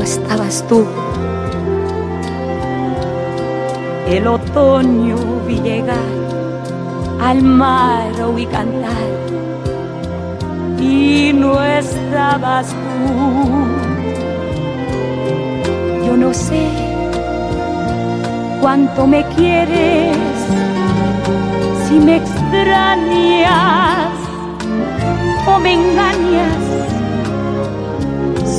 no estabas tú. El otoño vi llegar, al mar oí cantar y no estabas tú. Yo no sé cuánto me quieres, si me extrañas o me engañas,